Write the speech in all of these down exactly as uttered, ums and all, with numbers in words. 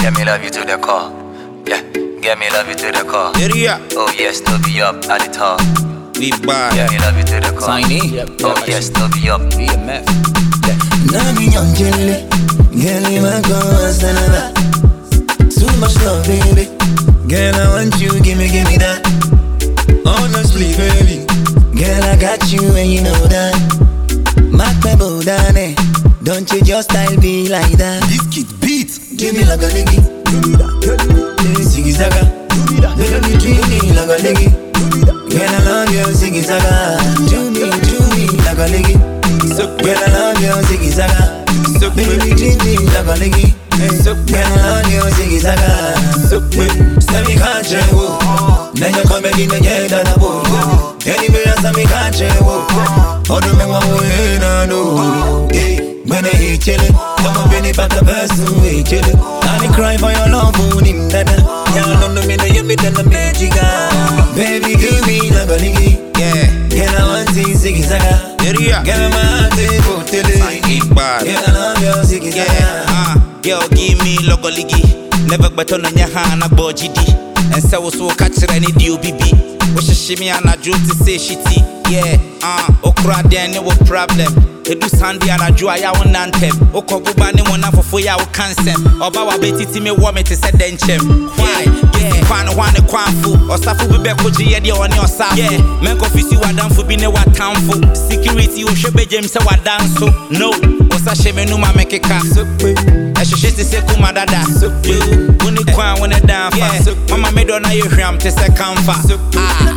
Get me love you to the core. Yeah, get me love you to the core. Area. Oh yes, no be up at the top. We buy. Get me love you to the core. Tiny. Oh yes, no be up. B M F. Nami young jelly, girl, my cause another. Too much love, baby. Girl, I want you, give me, give me that. Honestly, baby. Girl, I got you and you know that. Mark my bodane. Don't you just style be like that. This kid beat. Give me like a nigga. Give me that. Ziggy Zaga. Give me that. Baby, treat me like a nigga. Girl, I love you, Ziggy Zaga. Do me, do me like a nigga. Girl, I love you, Ziggy Zaga. Baby, treat me like a nigga. Girl, I love you, Ziggy Zaga. Say me can't change, whoa. Then you come back in the head and a boat. Anyway, I say me can't change, whoa. How do me want to win, I know. When I hate chillin', come up in the back of person, we chillin'. And I cry for your love, who him dada. Y'all don't know me, no, you me tell the magic. Baby, give me like a nigga. Yeah. Get a one thing, Ziggy Zaga. Area. Get a man, they go tell it. We buy. Get a love, yo, Ziggy Zaga. Yeah. Ah, yo, give me logo ligi. Never better on your hand, a boy G D. And so so catch it any D O B B. Wish shimmy and a drew to say shitty. Yeah, ah, uh, okra then no problem. Edu Sunday and a joy I want nantem. Oko buba ni mona for for ya cancel. Oba wa betiti me wo me te se denchem. Why? Yeah, kwan wan e kwanfu. Osafu bebe koji ye de oni osafu. Yeah, men confuse you wadan fu bi ne watanfu. Security o hwebe jem se wadan so. No, osa sheme no ma mekeka. I should just say kuma dada. You, when you kwan when it down fast. Mama me do na you hwam te se kamfa. Ah.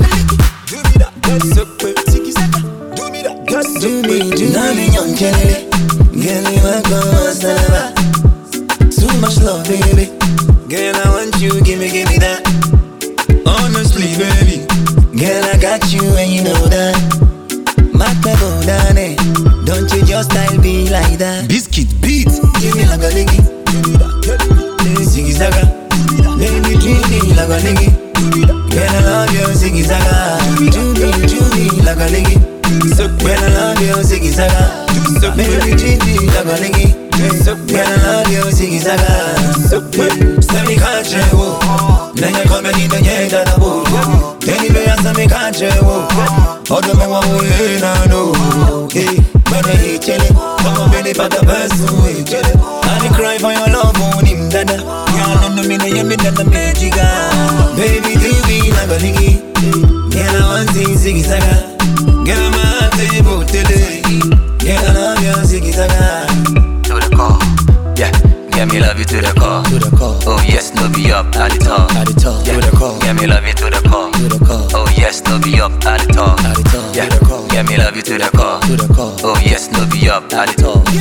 Do me, do me, young jelly. Girl, you my cause another. Too much love, baby. Girl, I want you, give me, give me that. Honestly, baby. Girl, I got you and you know that. Mark my bodane. Don't you just style be like that. Biscuit beat. Give me like a nigga. Ziggy Zaga. Baby, treat me like a nigga. Girl, I love you, Ziggy Zaga. Do me, do me like a nigga. Girl, I love you, Ziggy Zaga. Baby, treat me like a nigga. Girl, I love you, Ziggy Zaga. Say me can't change, whoa. Then you come and in the head of the boat. Anyway, I say me can't change, whoa. How do me want to win, I know. When I hate chillin', come up in the back of person, we chillin'. And I cry for your love, on him, dada. Y'all don't know me, no, you me tell the magic. Baby, do me like a nigga. Girl, I want things, Ziggy Zaga. Girl, my table till it. Girl, I love you, Ziggy Zaga. To the core. Yeah, get me love you to the core. To the core. Oh yes, no be up at the top. At the top. Yeah, To the core. get me love you to the core. To the core. Oh yes, no be up at the top. At the top. Yeah, To the core. get me love you to the core. To the core. Oh yes, no be up at the top.